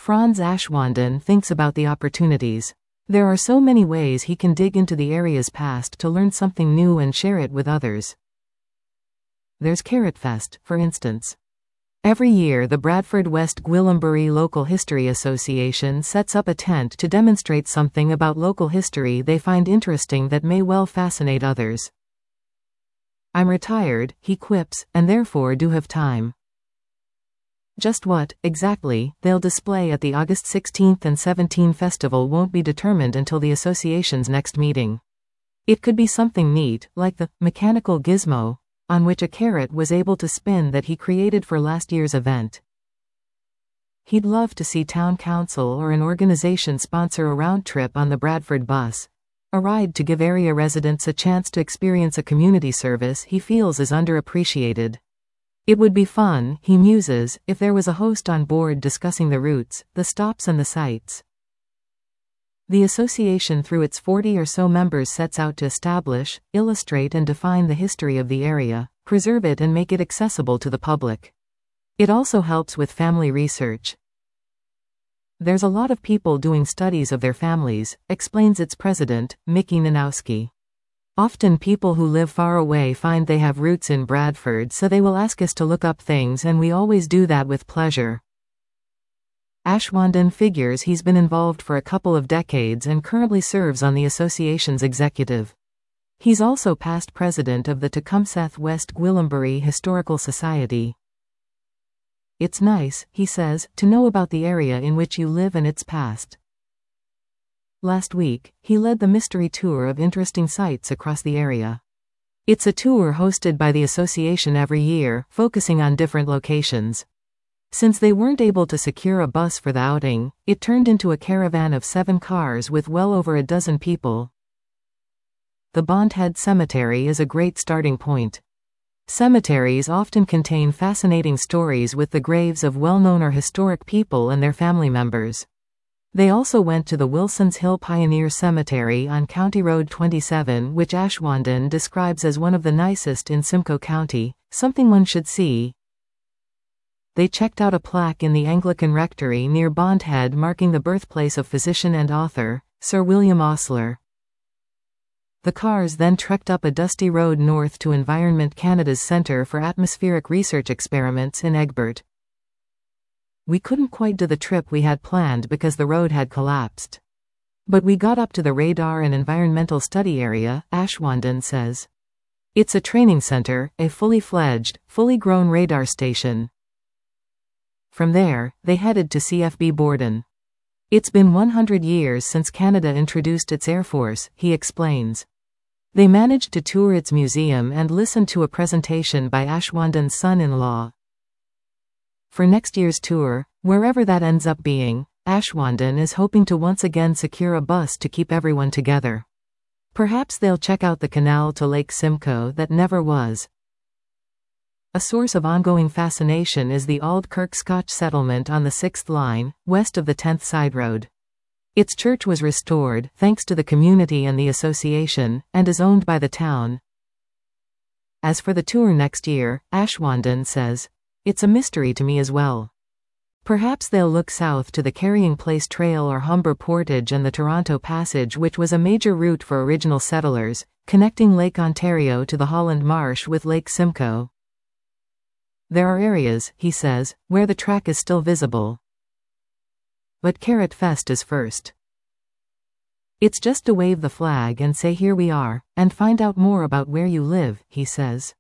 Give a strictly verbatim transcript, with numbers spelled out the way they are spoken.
Franz Aschwanden thinks about the opportunities. There are so many ways he can dig into the area's past to learn something new and share it with others. There's Carrotfest, for instance. Every year the Bradford West Gwillimbury Local History Association sets up a tent to demonstrate something about local history they find interesting that may well fascinate others. I'm retired, he quips, and therefore do have time. Just what, exactly, they'll display at the August sixteenth and seventeenth festival won't be determined until the association's next meeting. It could be something neat, like the mechanical gizmo on which a carrot was able to spin that he created for last year's event. He'd love to see town council or an organization sponsor a round trip on the Bradford bus, a ride to give area residents a chance to experience a community service he feels is underappreciated. It would be fun, he muses, if there was a host on board discussing the routes, the stops and the sights. The association through its forty or so members sets out to establish, illustrate and define the history of the area, preserve it and make it accessible to the public. It also helps with family research. There's a lot of people doing studies of their families, explains its president, Mickey Nanowski. Often people who live far away find they have roots in Bradford, so they will ask us to look up things, and we always do that with pleasure. Aschwanden figures he's been involved for a couple of decades and currently serves on the association's executive. He's also past president of the Tecumseth West Gwillimbury Historical Society. It's nice, he says, to know about the area in which you live and its past. Last week, he led the mystery tour of interesting sites across the area. It's a tour hosted by the association every year, focusing on different locations. Since they weren't able to secure a bus for the outing, it turned into a caravan of seven cars with well over a dozen people. The Bondhead Cemetery is a great starting point. Cemeteries often contain fascinating stories with the graves of well-known or historic people and their family members. They also went to the Wilsons Hill Pioneer Cemetery on County Road twenty-seven, which Aschwanden describes as one of the nicest in Simcoe County, something one should see. They checked out a plaque in the Anglican Rectory near Bondhead marking the birthplace of physician and author, Sir William Osler. The cars then trekked up a dusty road north to Environment Canada's Centre for Atmospheric Research Experiments in Egbert. We couldn't quite do the trip we had planned because the road had collapsed. But we got up to the radar and environmental study area, Aschwanden says. It's a training center, a fully fledged, fully grown radar station. From there, they headed to C F B Borden. It's been one hundred years since Canada introduced its Air Force, he explains. They managed to tour its museum and listen to a presentation by Aschwanden's son-in-law. For next year's tour, wherever that ends up being, Aschwanden is hoping to once again secure a bus to keep everyone together. Perhaps they'll check out the canal to Lake Simcoe that never was. A source of ongoing fascination is the Auld Kirk Scotch settlement on the sixth line, west of the tenth Side Road. Its church was restored, thanks to the community and the association, and is owned by the town. As for the tour next year, Aschwanden says, it's a mystery to me as well. Perhaps they'll look south to the Carrying Place Trail or Humber Portage and the Toronto Passage, which was a major route for original settlers, connecting Lake Ontario to the Holland Marsh with Lake Simcoe. There are areas, he says, where the track is still visible. But Carrotfest is first. It's just to wave the flag and say here we are, and find out more about where you live, he says.